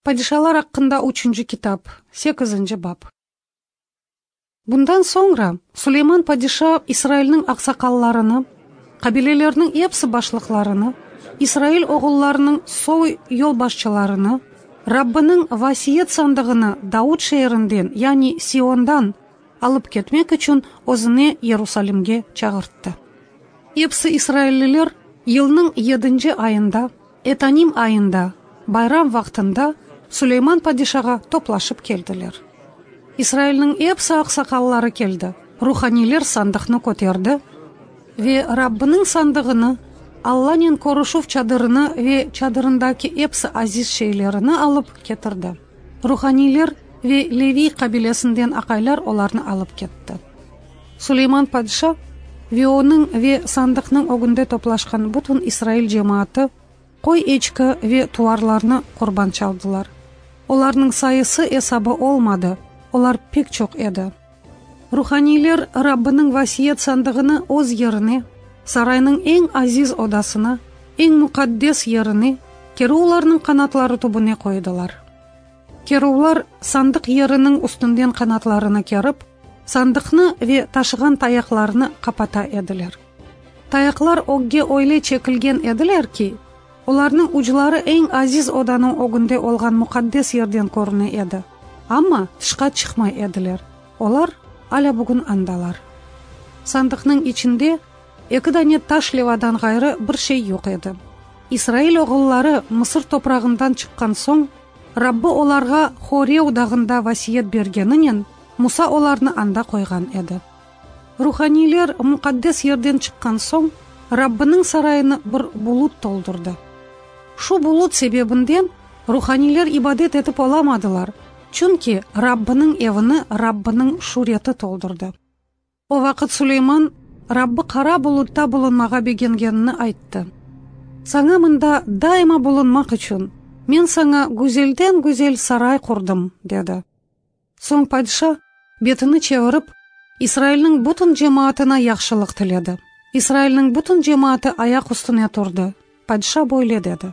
Падишалар хакында 3 китап, 8 бап. Bundan sonra Süleyman padişah İsrail'nin aksakалларыны, кабилелернең епсы башлыкларыны, Исраил оғылларының сой yol başçılarını, Раббының васиет сандыгыны Дауд шәһәрендән, ягъни Сиондан алып кетмек өчен өзенә Иерусалимгә чыгартты. Епсы Исраиллеләр елның 7 айында, Этаним айында, байрам вакытында Süleyman падишага топлашып келделәр. Исраилнең епсы аксакаллары келді. Руханилер сандыкны көтерде ве Раббының сандыгыны, Алланың корушув чадырыны ве чадырындагы епсы азиз шейлерини алып кетирди. Руханилер ве Леви кабилесинден акайлар оларны алып кетти. Süleyman падиша ве оның ве сандыкның огунда топлашкан бутун Исраил жамааты кой эчки ве туарларны курбан чалдылар. Оларның сайысы эсабы olmadı. Олар пек чок еді. Руханилер Раббының васиет сандыгыны өз yerine, сарайның ең азиз одасына, ең мукаддес yerine, керуларның канатлары тубуна койдылар. Керулар сандык yerinin үстүнден канатларына керип, сандыкны ве ташыган таякларны капата эдилер. Таяклар огге ойле чекилген эдилер ки, оларның учлары ең азиз оданың огунда олган мукаддес yerден көрүнө эди. Амма тышка чыкмай эдилер. Олар аля бүгүн андалар. Сандыкның ичинде 2 дане таш левадан гайры бир шей жок эди. Исраил оғыллары Мысыр топрагындан чыккан соң, Раббы оларга Хоре удагында васиет бергенинен Муса оларны анда койган эди. Руханилер мукаддес yerден чыккан соң, Раббының сарайыны бир булут толдурду. Шу булут себебинден руханилер ибадет этип оламадылар. Чөнки Раббының evini Раббының шурети толдурду. О вакыт Süleyman Раббы кара булутта булунмага бегенгенini айтты. Саңа мында дайыма булунмак үчүн мен саңа гүзелден гүзел сарай курдум, деди. Соң падиша бетini чевирип, Исраилнең бутун жамаатына яхшылык тиледи. Исраилнең бутун жамааты аяк устуна турду. Падиша бойле деди.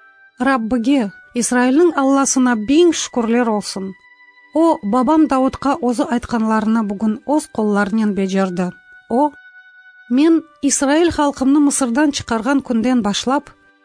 Раббыге, Исраилнең Алласына бин шүкүрлөр олсун. О, бабам Даудка өзү айтканларына бүгүн өз колларынан бежерди. О, мен Исраил халкымны Мысырдан чыгарган күндөн башлап,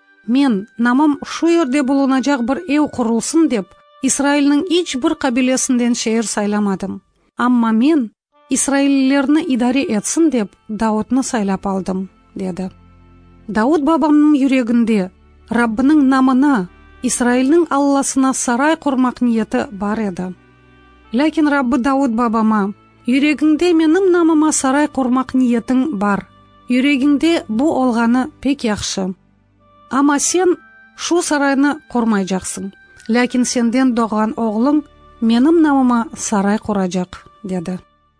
мен намам шу жерде булунажак бир эв курулсын деп, Исраилнең ич бир кабилесинден шеер сайламадым. Амма мен Исраиллерни идаре этсин деп Даудны сайлап алдым, деди. Дауд бабамның жүрегинде Раббының намына, Исраилнең Алласына сарай курмак ниети бар edi. Ләкин Раббы Дауд бабама, жүрегиңде меним намыма сарай курмак ниетиң бар. Жүрегиңде бу олганы пек яхшы. Ама сен шу сарайны курмай жаксың. Ләкин сенден doğan оглың меним намыма сарай курajak, деди.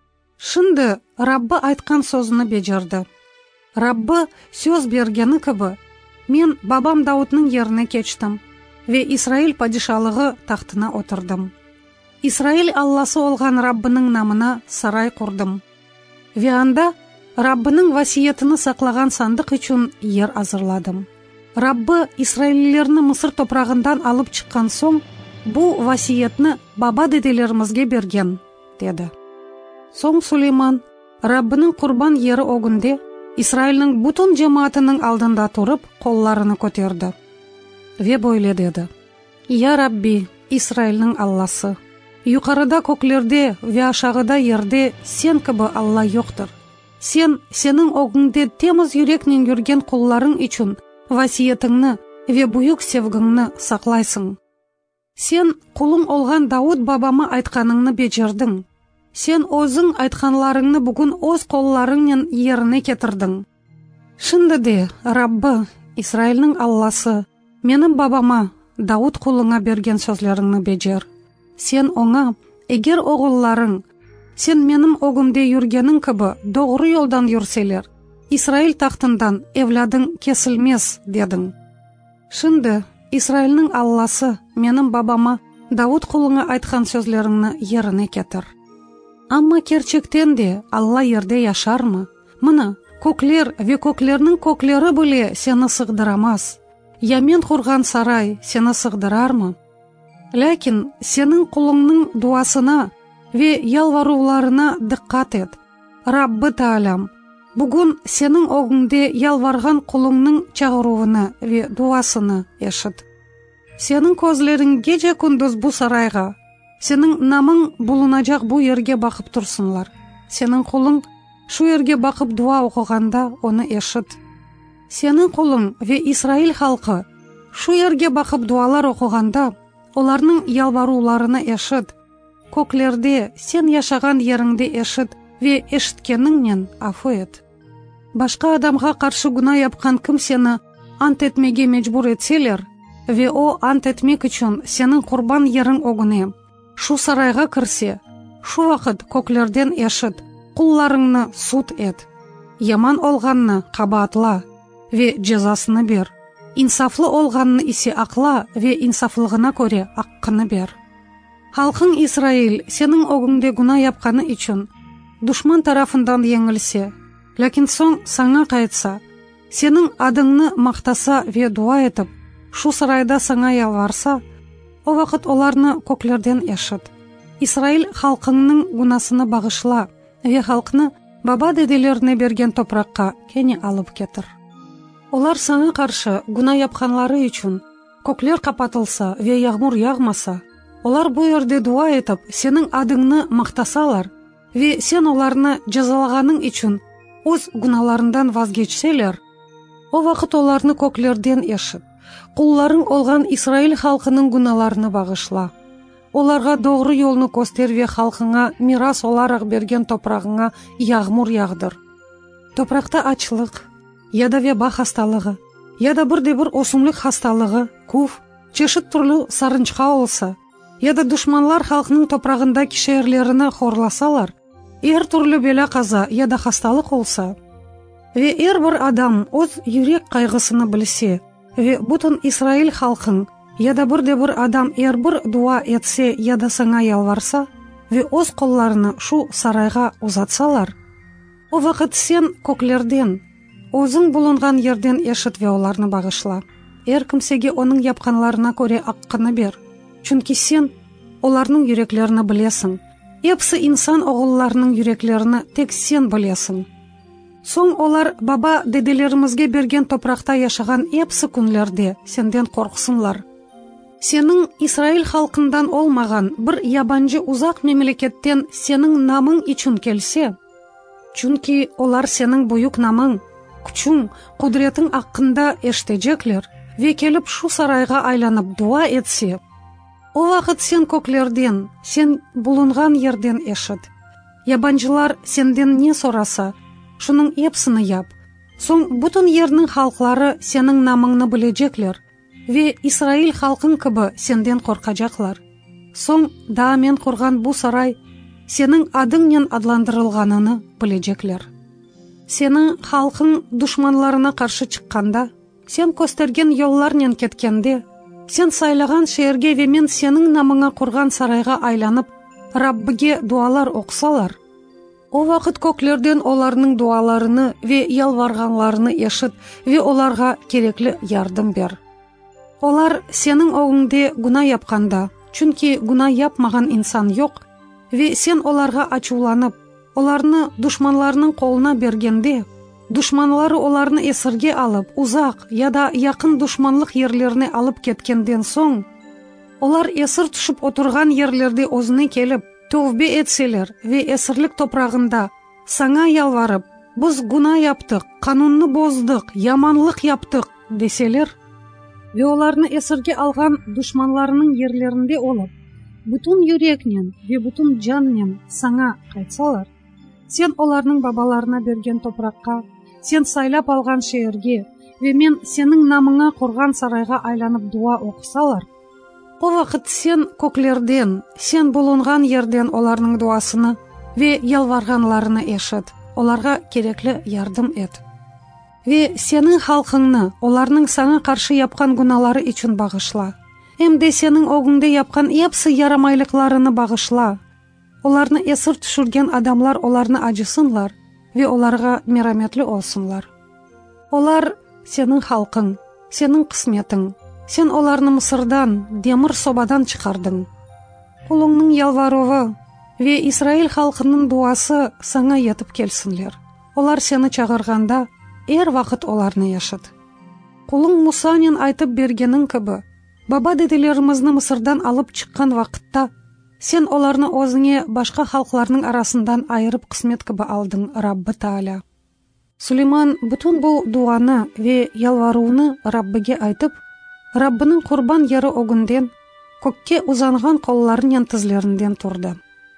Шынды Раббы айткан сөзүнү бежерди. Раббы сөз бергени кеби, мен бабам Даудның yerine кечтим ве Исраил падишалыгы тахтына отурдум. Исраил Алласы олган Раббының намына сарай курдум. Ве анда Раббының васиетini саклаган сандык үчүн ер азырладым. Раббы Исраиллерни Мысыр топрагындан алып чыккан соң, бу васиетни баба деделерибизге берген, деди. Соң Süleyman Раббының курбан yeri огунде Исраилнең бутун жамаатының алдында турып, колларыны көтерди. Ве бойле деди. Я Рабби, Исраилнең Алласы, юқарыда көклерде ве ашагыда yerде сен кеби Алла жоктур. Сен сенин огыңде темиз юрекнен жүрген кулларың үчүн васиетиңни ве буюк севгиңни саклайсың. Сен кулуң олган Дауд бабама айтканыңны бежердиң. Сен өзің айтканларыңны бүгүн өз колларыңнан yerine кетирдиң. Шынды де, Раббы, Исраилнең Алласы, менин бабама, Дауд кулуңа берген сөзлөрүңнү бежер. Сен оңа, эгер оголларың, сен меним огумде жүргениң кеби doğru yoldan жүрселер, Исраил тахтындан evladың кесилмес, дедиң. Шынды, Исраилнең Алласы, менин бабама, Дауд кулуңа айткан сөзлөрүңнү yerine кетир. Амма керчектен де Алла yerде яшармы? Мына, көклер ве көклернің көклері біле сені сығдырамас. Я мен құрған сарай сені сығдырармы? Ләкин сенің кулыңның дуасына ве ялваруларына диккат ет. Раббы Таалам, бүгін сенің огыңде ялварган кулыңның чагыруыны ве дуасыны эшит. Сенің көзлерің геже күндүз бу сарайга, сенің намың булунажак бу ерге бакып турсунлар. Сенің кулың шу ерге бакып дуа окуганда оны эшит. Сенің кулың ве Исраил халкы шу ерге бакып дуалар окуганда оларның ялваруларыны эшит. Көклерде сен яшаган еріңде эшит ве эшиткеніңнен афу ет. Башка адамга каршы гуна япкан ким сені ант этмеге мечбур этселер, ве о ант этмек үчүн сенің курбан ерің огуне шу сарайга кирсе, шу вакыт көклерден эшит, кулларыңны суд эт. Яман олганны кабатла ве жазасыны бер. Инсафлы олганны исе акла ве инсафлыгына көре аккыны бер. Халкың Исраил сенің огыңде гуна япканы үчүн душман тарафындан еңилсе, ләкин соң саңа кайтса, сенің адыңны мактаса ве дуа етіп, шу сарайда саңа ялварса, о вакыт оларны көклерден эшит. Исраил халкыңның гунасыны багышла ве халкны баба деделеріне берген топракка кене алып кетир. Олар саңа каршы гуна япканлары үчүн көклер капатылса ве ягмур ягмаса, олар бу жерде дуа етіп, сенің адыңны мактасалар ве сен оларны жазалаганың үчүн өз гуналарындан вазгечселер, о вакыт оларны көклерден эшит. Кулларың олган Исраил халкының гуналарыны багышла. Оларга doğru yolunu көстер ве халкыңа мирас оларак берген топрагыңа ягмур ягдыр. Топракта ачлык, яда веба хасталыгы, яда бирде-бир осумлук хасталыгы, куф, чешит турлуу сарынчка болса, яда душманлар халкының топрагында кишерлерини хорласалар, түрлүү беле каза яда хасталык болса, ве бир адам өз юрек кайгысыны билсе, ве бутун Исраил халкың яда бирде-бир адам бир дуа этсе яда саңа ялварса, ве өз колларыны шу сарайга узатсалар, о вакыт сен көклерден, өзің булунган ерден эшит ве оларны багышла. Кимсеге оның япканларына көре аккыны бер. Чүнки сен оларның юреклерини билесиң. Эпси инсан оғылларының юреклерини тек сен билесиң. Соң олар баба деделерімізге берген топракта яшаган эпси күнлерде сенден корксунлар. Сенің Исраил халкындан олмаган бір ябанчы узак мемлекеттен сенің намың үчүн келсе, чүнки олар сенің буюк намың, күчүң, кудретиң акында эштежеклер ве келип шу сарайга айланып дуа этсе, о вакыт сен көклерден, сен булунган ерден эшит. Ябанчылар сенден не сораса, шуның эпсini яп. Соң бутун ернің халклары сенің намыңны билежеклер ве Исраил халкың кыбы сенден коркажаклар. Соң да мен курган бу сарай сенің адыңнен адландырылганын билежеклер. Сенің халкың душманларына каршы чыкканда, сен көстерген жолларнен кеткенде, сен сайлаган шерге ве мен сенің намыңа курган сарайга айланып, Раббыге дуалар оксалар, о вакыт көклерден оларның дуаларыны ве ялварганларыны эшит ве оларга керекли ярдым бер. Олар сенің огыңде гуна япканда, чүнки гуна япмаган инсан yok, ве сен оларга ачууланып, оларны душманларының колуна бергенде, душманлары оларны эсирге алып, узак яда якын душманлык ерлерine алып кеткенден соң, олар эсир тушуп отурган ерлерде өзүнө келип, төвбе этселер ве эсирлик топрагында саңа ялварып, biz гуна яптык, канунны боздук, яманлык яптык деселер, ве оларны эсирге алган душманларының ерлеринде олуп, бутун юрекнен ве бутун жаннен саңа кайтсалар, сен оларның бабаларына берген топракка, сен сайлап алган шеерге ве мен сенің намыңа курган сарайга айланып дуа окусалар, о вакыт сен көклерден, сен булунган ерден оларның дуасыны ве ялварганларыны эшит, оларга керекли ярдым эт. Ве сенің халкыңны оларның саңа каршы япкан гуналары үчүн багышла. Эмде сенің огыңде япкан эпси ярамайлыкларыны багышла. Оларны эсир түшүрген адамлар оларны ажысынлар ве оларга мераметли олсунлар. Олар сенің халкың, сенің кысметің, Сен оларны Мысырдан, демир собадан чыгардың. Кулуңның ялваруы ве Израиль халкының дуасы саңа yetip келсинлер. Олар сені чагырганда, вакыт оларны яшыт. Кулуң Мусанин айтып бергенин кебе, баба деделерimizni Мысырдан алып чыккан вакытта, сен оларны өзіңе башка халкларның арасындан айырып кысмет кебе алдың, Раббы Тааля. Сулейман бүтүн бу дуаны ве ялварууну Раббыге айтып, Раббының курбан яры огунден, көкке узанган колларын тизлеринден турду.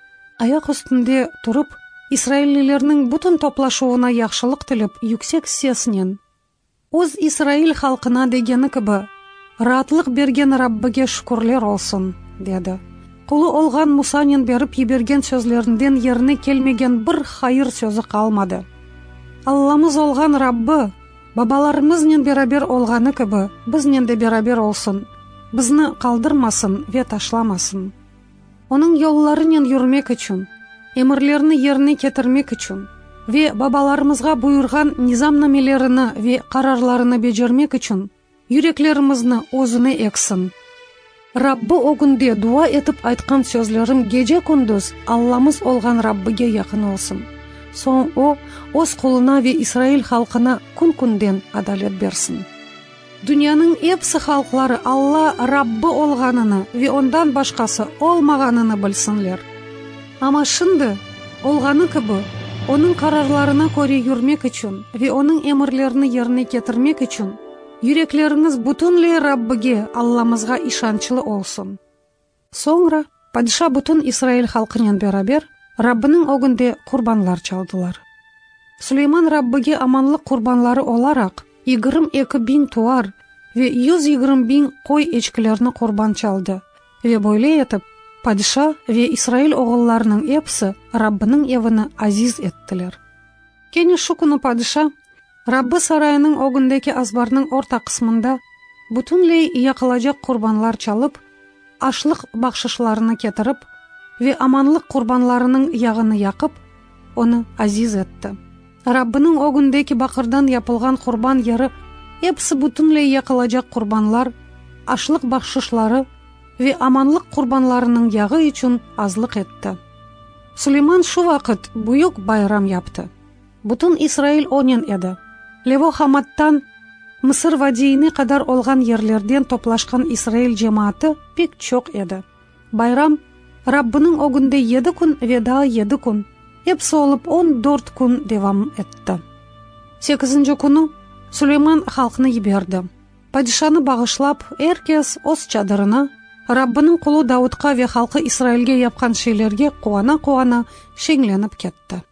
Аяк үстүндө туруп, Израильлернин бүтүн топлашууна яхшылык тилеп, yüksek сесинен, Оз Израиль халкына дегени кебе, ратлык берген Раббыге шүкүрлөр олсун, деди. Кулу олган Мусанин берип еберген сөзлөрүндөн жерине келмеген бир хайыр сөзү калмады. Алламыз олган Раббы, бабаларыбызмен берабер олганы кебе, бизнен де берабер олсун, бизни калдырмасын ве ташламасын. Onun yollarından yürümek için, emirlerini yerine getirmek için ve babalarımızga buyurgan nizamnamelerini ve kararlarını becermek için yüreklerimizni özüne eksin. Rabbi o günde dua etip aytkan sözlerim gece gündüz Allah'ımız olgan Rabbiga yakın olsun. Soň o, öz kuluna ve İsrail halkına kun-kunden adalet bersin. Dünyanın hepsi halkları Allah Rabbi olganını ve ondan başkası olmaganını bilsinler. Ama şimdi olganı gibi onun kararlarına göre yürümek için ve onun emirlerini yerine getirmek için yürekleriniz bütünlüğü Rabbiga, Allah'ımızga işançlı olsun. Sonra padişah bütün İsrail halkıyla beraber Rabbinin o günde kurbanlar çaldılar. Süleyman Rabbiga amanlık kurbanları olarak 22.000 tuar ve 120.000 koy eçkilerini kurban çaldı ve böyle etip padişah ve İsrail oğullarının hepsi Rabbinin evini aziz ettiler. Kene şu günü padişah Rabbi sarayının o gündeki azbarının orta kısmında bütünley yakılacak kurbanlar çalıp, açlık bakşışlarını getirip ve amanlık kurbanlarının yağını yakıp onu aziz etti. Rabbinin o gündeki bakırdan yapılgan kurban yarı hepsi bütünley yakılacak kurbanlar, açlık bakşışları ve amanlık kurbanlarının yağı için azlık etti. Süleyman şu vakit büyük bayram yaptı. Bütün İsrail onun edi. Levo Hamat'tan Mısır vadiyine kadar olgan yerlerden toplaşkan İsrail cemaati pek çok edi. Bayram Rabbinin o günde 7 gün ve daha 7 gün hepsi olup 14 gün devam etti. 8. günü Süleyman halkını yiberdi. Padişahını bağışlap, herkes öz çadırına Rabbinin kulu Davud'a ve halkı İsrail'ge yapkan şeylerge kuana şenglenip ketdi.